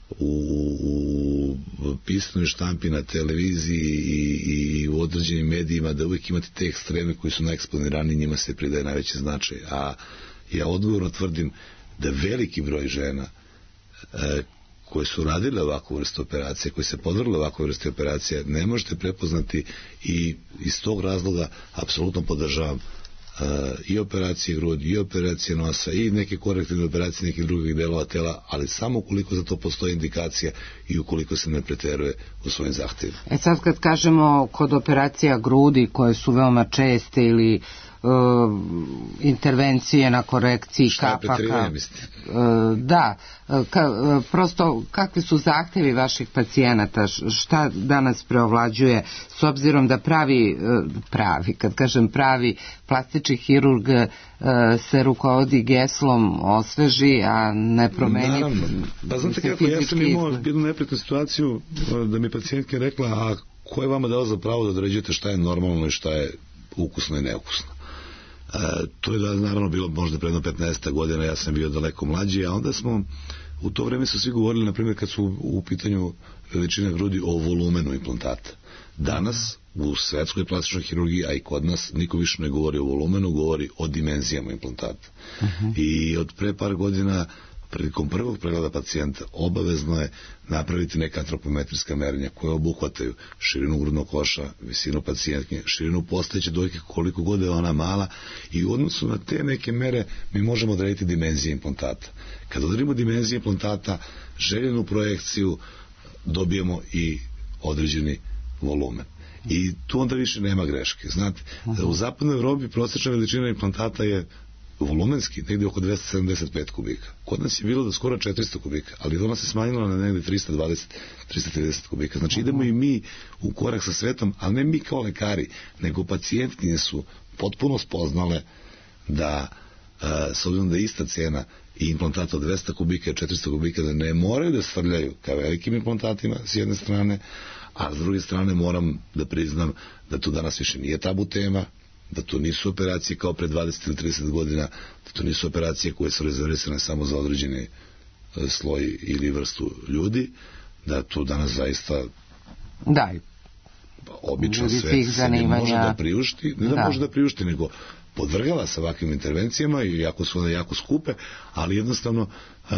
B: u, u pisanoj štampi, na televiziji i, i u određenim medijima da uvijek imate te ekstreme koji su najeksponiraniji, njima se pridaje najveći značaj. A ja odgovorno tvrdim da veliki broj žena e, koje su radile ovakvu vrstu operacije, koje se podvrle ovakvu vrstu operacije, ne možete prepoznati i iz tog razloga apsolutno podržavam Uh, i operacije grudi, i operacije nosa, i neke korektivne operacije nekih drugih delova tela, ali samo ukoliko za to postoji indikacija i ukoliko se ne preteruje u svojim zahtjevima.
C: E sad kad kažemo kod operacija grudi koje su veoma česte ili uh, intervencije na korekciji
B: šta
C: kapaka.
B: Šta je pretiranje, mislite?
C: Uh, da, ka, uh, prosto kakvi su zahtevi vaših pacijenata, šta danas preovlađuje, s obzirom da pravi, uh, pravi, kad kažem pravi, plastični hirurg uh, se rukovodi geslom osveži, a ne promeni.
B: Naravno, pa znate kako, ja sam imao jednu neprijatnu situaciju da mi pacijentka rekla, a ko je vama dao za pravo da određujete šta je normalno i šta je ukusno i neukusno. E, to je da, naravno bilo možda predno petnaest godina, ja sam bio daleko mlađi, a onda smo u to vreme su svi govorili, na primjer kad su u pitanju veličine grudi, o volumenu implantata. Danas u svetskoj plastičnoj hirurgiji, a i kod nas, niko više ne govori o volumenu, govori o dimenzijama implantata. Uh-huh. I od pre par godina, prilikom prvog pregleda pacijenta, obavezno je napraviti neka antropometrijska merenja koje obuhvataju širinu grudnog koša, visinu pacijentke, širinu postojeće dojke, koliko god je ona mala, i u odnosu na te neke mere mi možemo odrediti dimenzije implantata. Kad odredimo dimenzije implantata, željenu projekciju dobijemo i određeni volumen. I tu onda više nema greške. Znate, u zapadnoj Evropi prosječna veličina implantata je volumenski negdje oko dvesta sedamdeset pet kubika. Kod nas je bilo do skoro četiristo kubika, ali ona se smanjila na negdje trista dvadeset do trista trideset kubika. Znači idemo i mi u korak sa svetom, ali ne mi kao lekari, nego pacijentkinje su potpuno spoznale da s obzirom da je ista cena i implantata od dvesta kubika i četiristo kubika, da ne moraju da svrljaju ka velikim implantatima s jedne strane, a s druge strane moram da priznam da to danas više nije tabu tema, da to nisu operacije kao pre dvadeset ili trideset godina, da to nisu operacije koje su rezervisane samo za određeni sloj ili vrstu ljudi, da to danas zaista
C: da,
B: običan svet se ne može da priušti, ne da, da može da priušti, nego podvrgava sa ovakvim intervencijama i jako su one jako skupe, ali jednostavno uh,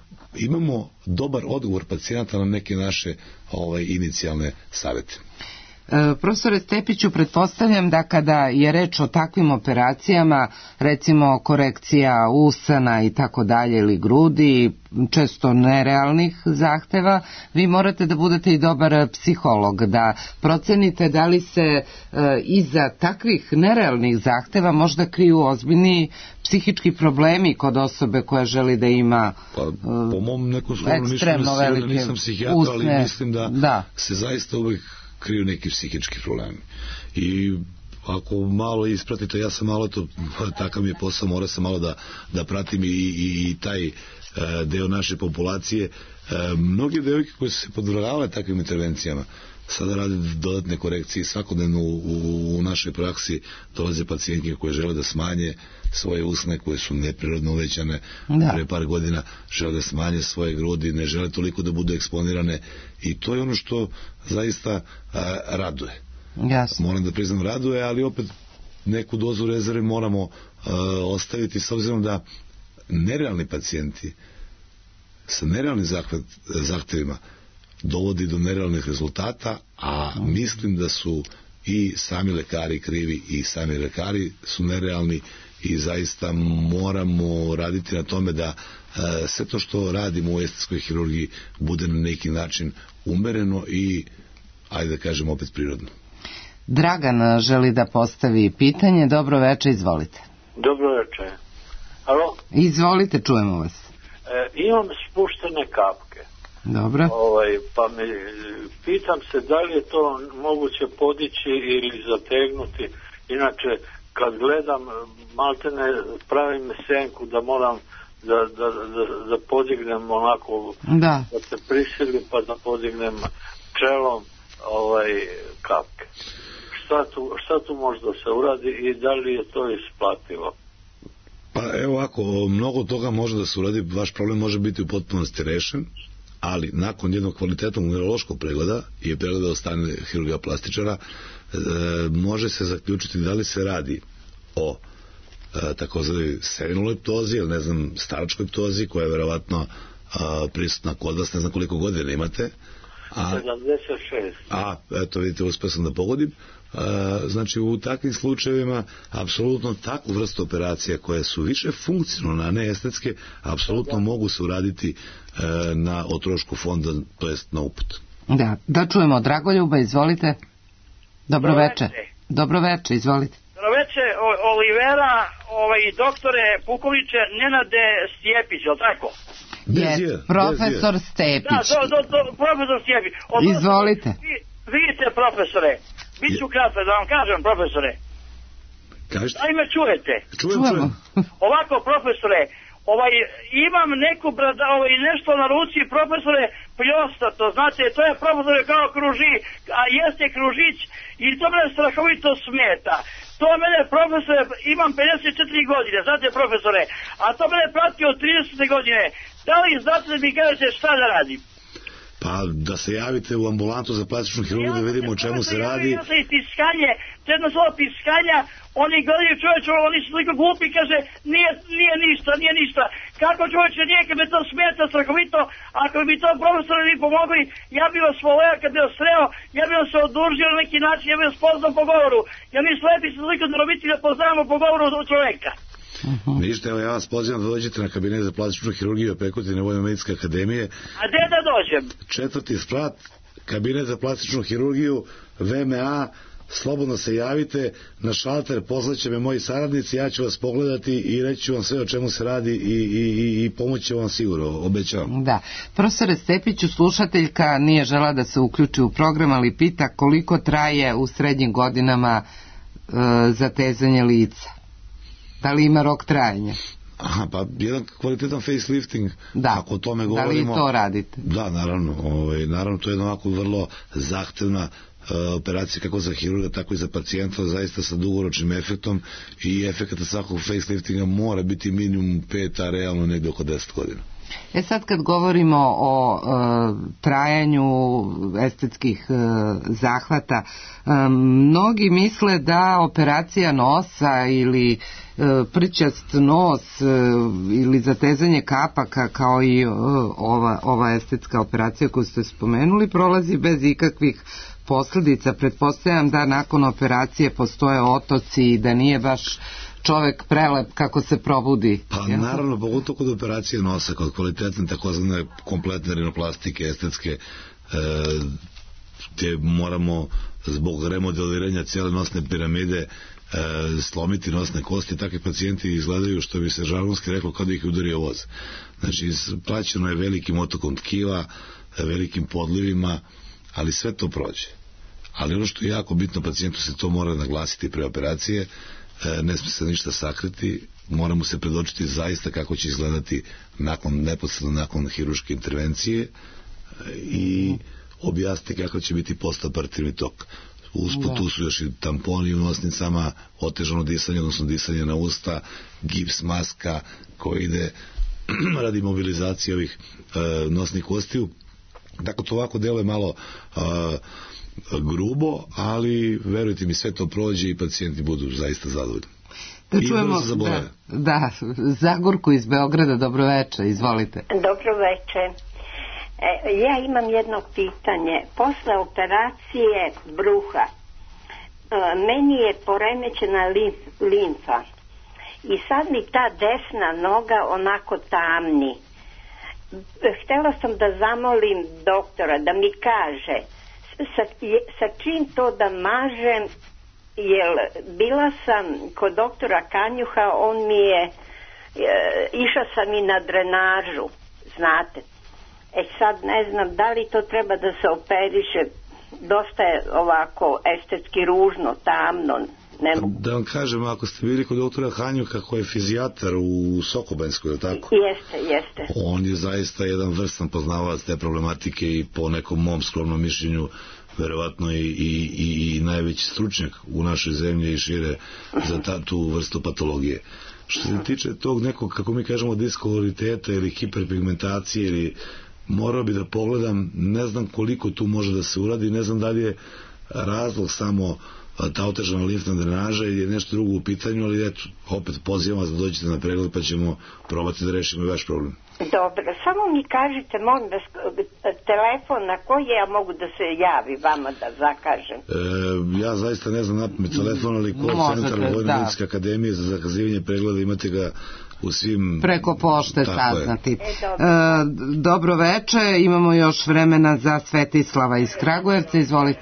B: imamo dobar odgovor pacijenta na neke naše ovaj, inicijalne savete.
C: E, profesore Stepiću, pretpostavljam da kada je reč o takvim operacijama, recimo korekcija usana i tako dalje ili grudi, često nerealnih zahteva, vi morate da budete i dobar psiholog, da procenite da li se e, iza takvih nerealnih zahteva možda kriju ozbiljni psihički problemi kod osobe koja želi da ima
B: pa, po mom nekom skromnom mišljenju da nisam psihijatar, ali mislim da, da se zaista uvijek kriju neki psihički problemi. I ako malo ispratite, ja sam malo to, takav mi je posao, mora sam malo da, da pratim i, i, i taj e, deo naše populacije. E, mnogi devojke koje su se podvrgavale takvim intervencijama sada rade dodatne korekcije. Svakodnevno u, u, u našoj praksi dolaze pacijentke koje žele da smanje svoje usne koje su neprirodno uvećane da. Pre par godina, žele da smanje svoje grudi, ne žele toliko da budu eksponirane i to je ono što zaista a, raduje.
C: Jasno.
B: Moram da priznam raduje, ali opet neku dozu rezerve moramo a, ostaviti s obzirom da nerealni pacijenti sa nerealnim zahvat, zahtevima dovodi do nerealnih rezultata, a mislim da su i sami lekari krivi i sami lekari su nerealni i zaista moramo raditi na tome da e, sve to što radimo u estetskoj hirurgiji bude na neki način umereno i, ajde da kažem, opet prirodno.
C: Dragan želi da postavi pitanje. Dobro večer, izvolite.
P: Dobro večer. Alo?
C: Izvolite, čujemo vas.
P: E, imam spuštene kapke.
C: Dobro.
P: Ovaj, pa me, pitam se da li je to moguće podići ili zategnuti. Inače, kad gledam, maltene pravim senku da moram da, da, da, da podignem onako,
C: da.
P: da se prisilim pa da podignem čelom ovaj, kapke. Šta tu, šta tu može da se uradi i da li je to isplativo?
B: Pa evo ovako, mnogo toga može da se uradi, vaš problem može biti u potpunosti rešen, ali nakon jednog kvalitetnog neurološkog pregleda i pregleda od strane hirurga plastičara e, može se zaključiti da li se radi o e, takozvanoj serinoliptozi ili ne znam staračkoj ptozi koja je verovatno a, prisutna kod vas, ne znam koliko godina imate. A,
P: sedamdeset šest.
B: A, eto vidite, uspio sam da pogodim. A, znači u takvim slučajevima apsolutno takvu vrstu operacija koje su više funkcionalne, a ne estetske, apsolutno da. Mogu se uraditi e, na o trošku fonda, to jest na uput.
C: Da, da čujemo Dragoljuba, izvolite. Dobro, Dobro veče. Dobro veče, izvolite.
Q: Dobro veče, Olivera, ovaj, doktore Pukoviće, Nenade Stjepić, je li tako?
C: Yes, profesor Stepić.
Q: Da, do, do, do, profesor Stjepić. Od,
C: izvolite.
Q: Vi, vidite, profesore, bit ću kratko da vam kažem, profesore.
B: Kažete?
Q: Da li me čujete?
B: Čujem, čujem.
Q: Ovako, profesore, ovaj, imam neku brada, ovaj, nešto na ruci, profesore, pljostato, znate, to je, profesore, kao kruži, a jeste kružić i to mene strahovito smeta. To mene, profesore, imam pedeset četiri godine, znate, profesore, a to mene prati od tridesete godine. Da li znate da mi kažete šta da radim?
B: Pa da se javite u ambulantu za plastičnu hirurgiju da vidimo o čemu se radi.
Q: Ja sam i piskanje, to je jedno slovo piskanja, oni gledaju čovječe, oni su toliko glupi, kaže, nije, nije ništa, nije ništa. Kako čovječe nije, kad me to smeta strahovito, ako bi to profesori mi pomogli, ja bi vas voleo kad bi vas sreo, ja bi vam se odužio na neki način, ja bi vas poznao po govoru. Ja mi slepi se toliko drobiti da poznamo po govoru od čovjeka.
B: Uh-huh. Ništa, evo ja vas pozivam da dođete na kabinet za plastičnu hirurgiju Pekotine Vojno-medicinske akademije.
Q: A gde da dođem?
B: Četvrti sprat, kabinet za plastičnu hirurgiju, V M A, slobodno se javite na šalter, poslaće me moji saradnici, ja ću vas pogledati i reći ću vam sve o čemu se radi i, i, i pomoći vam sigurno, obećavam.
C: Da. Profesore Stepiću, slušateljka nije žela da se uključi u program, ali pita koliko traje u srednjim godinama e, zatezanje lica. Da li ima rok trajanja?
B: Aha, pa jedan kvalitetan facelifting,
C: da.
B: Ako o tome govorimo...
C: Da li to radite?
B: Da, naravno. Ovaj, naravno, to je jedna ovako vrlo zahtevna operacija kako za hirurga, tako i za pacijenta, zaista sa dugoročnim efektom, i efekata svakog faceliftinga mora biti minimum pet, a realno negde oko deset godina.
C: E sad kad govorimo o e, trajanju estetskih e, zahvata, e, mnogi misle da operacija nosa ili e, prćast nos e, ili zatezanje kapaka kao i e, ova, ova estetska operacija koju ste spomenuli prolazi bez ikakvih posljedica. Pretpostavljam da nakon operacije postoje otoci i da nije baš čovek prelep kako se probudi.
B: Pa ja? Naravno, pogotovo kod operacije nosa, kod kvalitetne takozvane kompletne rinoplastike, estetske, e, gdje moramo zbog remodeliranja cijele nosne piramide e, slomiti nosne kosti, takvi pacijenti izgledaju, što bi se žargonski reklo, kao da ih udario voz. Znači, plaćeno je velikim otokom tkiva, velikim podlivima, ali sve to prođe. Ali ono što je jako bitno, pacijentu se to mora naglasiti pre operacije, ne smije se ništa sakriti, mora mu se predočiti zaista kako će izgledati nakon, neposredno nakon hirurške intervencije i objasniti kako će biti postoperativni tok. Usput tu su još i tamponi u nosnicama, otežano disanje, odnosno disanje na usta, gips maska koji ide radi mobilizacije ovih e, nosnih kostiju. Dakle, to ovako deluje malo e, grubo, ali verujte mi, sve to prođe i pacijenti budu zaista zadovoljni.
C: Da čujemo, da, da, Zagorku iz Beograda, dobroveče, izvolite.
R: Dobroveče. E, ja imam jedno pitanje. Posle operacije bruha, e, meni je poremećena limf, limfa i sad mi ta desna noga onako tamni. Htela sam da zamolim doktora da mi kaže sa, sa čim to da mažem, jer bila sam kod doktora Kanjuha, on mi je, e, išla sam i na drenažu, znate. E sad ne znam da li to treba da se operiše, dosta je ovako estetski ružno, tamno. Ne mogu.
B: Da vam kažem, ako ste bili kod doktora Hanjuka koji je fizijatar u Sokobanjskoj, je tako?
R: Jeste, jeste.
B: On je zaista jedan vrstan poznavalac te problematike i po nekom mom skromnom mišljenju verovatno i, i, i, i najveći stručnjak u našoj zemlji i šire za ta, tu vrstu patologije. Što se tiče tog nekog, kako mi kažemo, diskoloriteta ili hiperpigmentacije, ili morao bi da pogledam, ne znam koliko tu može da se uradi, ne znam da li je razlog samo ta otežana limfna drenaža ili je nešto drugo u pitanju, ali eto, opet pozivam vas da dođete na pregled pa ćemo probati da rešimo i vaš problem.
R: Dobro, samo mi kažite, molim vas, telefon na koji ja mogu da se javi vama da zakažem?
B: E, ja zaista ne znam napamet telefon, ali call centar Vojne medicinske akademije za zakazivanje pregleda, imate ga u svim...
C: Preko pošte saznati. E, dobro. E, dobro veče, imamo još vremena za Svetislava iz Kragujevca, izvolite.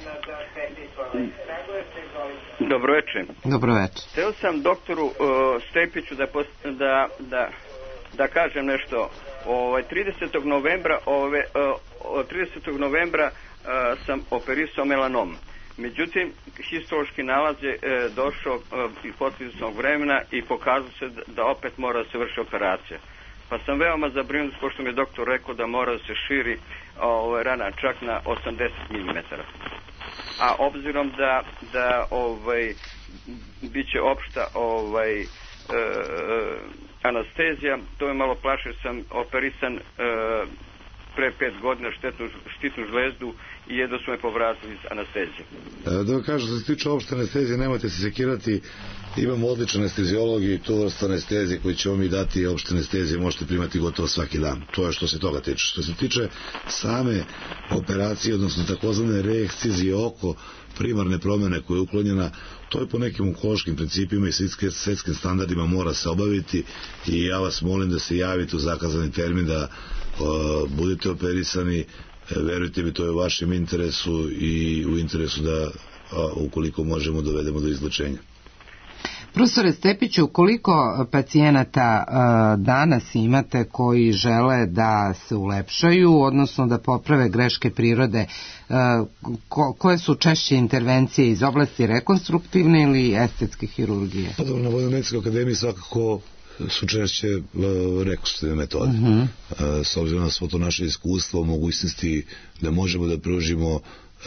S: Dobro večer.
C: Dobro večer.
S: Hteo sam doktoru uh, Stepiću da, post, da, da, da kažem nešto. Ovaj, tridesetog novembra, ove, uh, tridesetog novembra uh, sam operisao melanom. Međutim, histološki nalaz je uh, došao uh, posle izvesnog vremena i pokazao se da, da opet mora da se vrši operacija. Pa sam veoma zabrinut, pošto mi je doktor rekao da mora da se širi uh, rana čak na osamdeset milimetara. A obzirom da, da ovaj, biće opšta ovaj, e, anestezija, to me malo plašio, sam operisan e, pre pet godina štetnu, štitnu žlezdu i jedno su me povratili iz anestezije.
B: E, da vam kažem, što se tiče opšte anestezije, nemojte se sekirati, imamo odličan anestezijolog i tu vrstu anestezije koji će vam i dati opšte anestezije, možete primati gotovo svaki dan. To je što se toga tiče. Što se tiče same operacije, odnosno takozvane reekcizije oko, primarne promjene koja je uklonjena, to je po nekim onkološkim principima i svetskim standardima mora se obaviti i ja vas molim da se javite u zakazani termin, da uh, budete operisani verujte mi, to je u vašem interesu i u interesu da, a, ukoliko možemo, dovedemo do izlečenja.
C: Profesore Stepiću, koliko pacijenata uh, danas imate koji žele da se ulepšaju, odnosno da poprave greške prirode? Uh, ko, koje su češće intervencije iz oblasti rekonstruktivne ili estetske hirurgije?
B: Pa dobro, na Vojno-medicinskoj akademiji svakako su češće uh, rekonstruktivne metode.
C: Uh-huh.
B: Uh, s obzirom na svo to naše iskustvo, mogućnosti da možemo da pružimo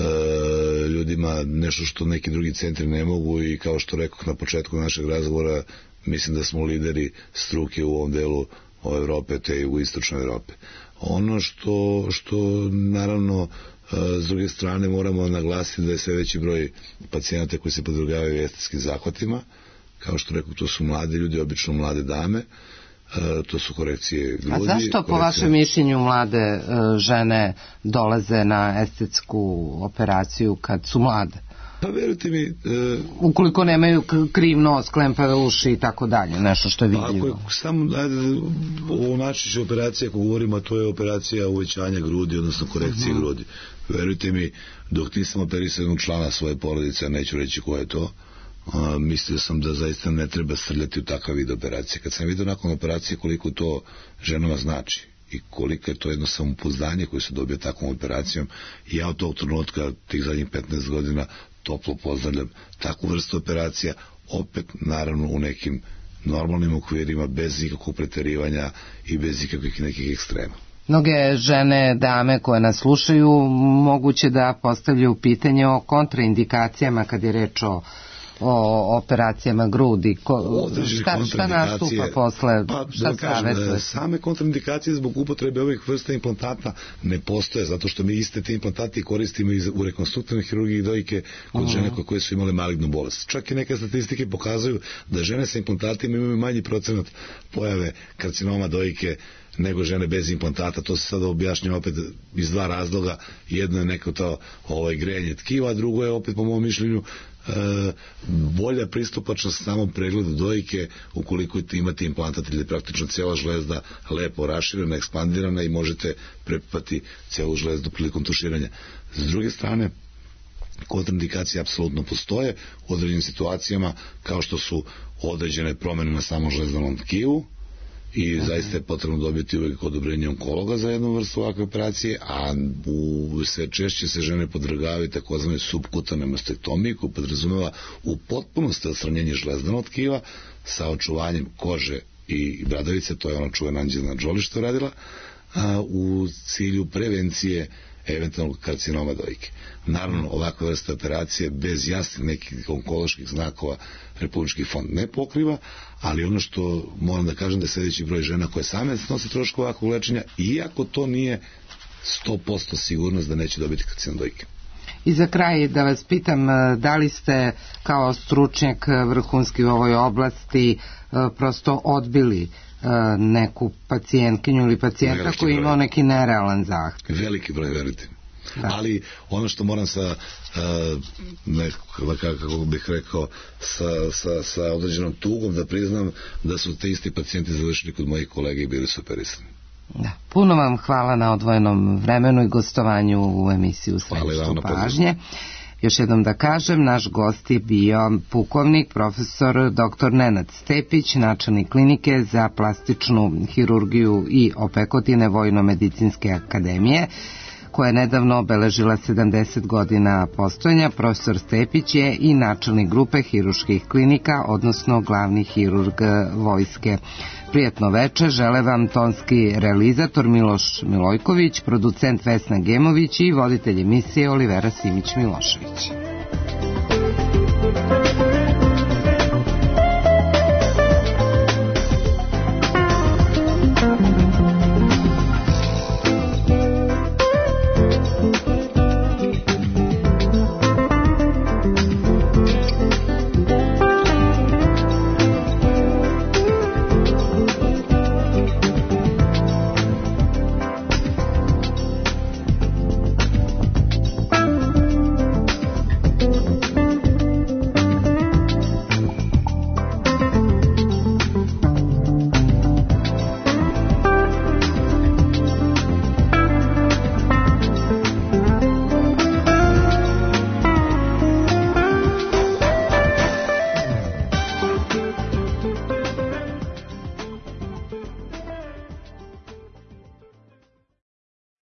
B: E, ljudima nešto što neki drugi centri ne mogu, i kao što rekoh na početku našeg razgovora, mislim da smo lideri struke u ovom delu o Evrope, te i u istočnoj Evrope. Ono što, što naravno e, s druge strane moramo naglasiti da je sve veći broj pacijenata koji se podvrgavaju estetskim zahvatima. Kao što rekoh, to su mladi ljudi, obično mlade dame. E, to su korekcije grudi.
C: A zašto
B: korekcije...
C: po vašem mišljenju mlade e, žene dolaze na estetsku operaciju kad su mlade?
B: Pa verujte mi... E...
C: Ukoliko nemaju kriv nos, klempave uši i tako dalje, nešto što je vidljivo.
B: Ako je samo, ajde, ovo načiće operacija, ako govorimo, a to je operacija uvećanja grudi, odnosno korekcije uh-huh. grudi. Verujte mi, dok nisam operisao jednog člana svoje porodice, neću reći ko je to, a, mislio sam da zaista ne treba srljati u takav vid operacije. Kad sam vidio nakon operacije koliko to ženama znači i koliko je to jedno samopouzdanje koje se dobije takvom operacijom, ja od tog trenutka, tih zadnjih petnaest godina, toplo pozdravljam takvu vrstu operacija, opet naravno u nekim normalnim okvirima, bez ikakvog preterivanja i bez ikakvih nekih ekstrema.
C: Mnoge žene, dame koje nas slušaju, moguće da postavljaju pitanje o kontraindikacijama kad je reč o o operacijama grudi. Ko, šta, šta nastupa posle?
B: Pa,
C: šta
B: da kažem, same kontraindikacije zbog upotrebe ovih vrsta implantata ne postoje, zato što mi iste te implantate koristimo i u rekonstruktivnoj hirurgiji dojke kod uh-huh. žene koje su imale malignu bolest. Čak i neke statistike pokazuju da žene sa implantatima imaju manji procenat pojave karcinoma dojke nego žene bez implantata. To se sada objašnjava opet iz dva razloga. Jedno je neko to ovaj, grejanje tkiva, a drugo je opet po mom mišljenju e, bolja pristupačnost samom pregledu dojke ukoliko imate implantat ili praktično cijela žlezda lepo raširena, ekspandirana i možete prepati cijelu žlezdu prilikom tuširanja. S druge strane, kontraindikacije apsolutno postoje u određenim situacijama, kao što su određene promjene na samom žlezdanom tkivu, i uh-huh. zaista je potrebno dobiti uvijek odobrenje onkologa za jednu vrstu ovakve operacije, a u sve češće se žene podvrgavaju takozvane subkutane mastektomije, koja podrazumeva u potpunosti odstranjenje žlezdanog tkiva sa očuvanjem kože i bradavice. To je ona čuvena Anđelina Jolie što radila, a, u cilju prevencije eventualnog karcinoma dojke. Naravno, ovakve vrste operacije bez jasnih nekih onkoloških znakova Republički fond ne pokriva, ali ono što moram da kažem da je sljedeći broj žena koje same snose troškove ovakvog lečenja, iako to nije sto posto sigurnost da neće dobiti karcinom dojke.
C: I za kraj da vas pitam, da li ste kao stručnjak vrhunski u ovoj oblasti prosto odbili neku pacijentkinju ili pacijenta koji imao neki nerealan zahtev?
B: Veliki broj, verujte. Da. Ali ono što moram sa uh, nekako, kako bih rekao, sa, sa, sa određenom tugom da priznam da su te isti pacijenti završili kod mojih kolega i bili su operisani.
C: Da. Puno vam hvala na odvojenom vremenu i gostovanju u emisiju Središtu pažnje. Još jednom da kažem, naš gost je bio pukovnik, profesor doktor Nenad Stepić, načelnik klinike za plastičnu hirurgiju i opekotine Vojno-medicinske akademije, koja je nedavno obeležila sedamdeset godina postojanja. Profesor Stepić je i načelnik grupe hirurških klinika, odnosno glavni hirurg vojske. Prijatno veče, žele vam tonski realizator Miloš Milojković, producent Vesna Gemović i voditelj emisije Olivera Simić-Milošević.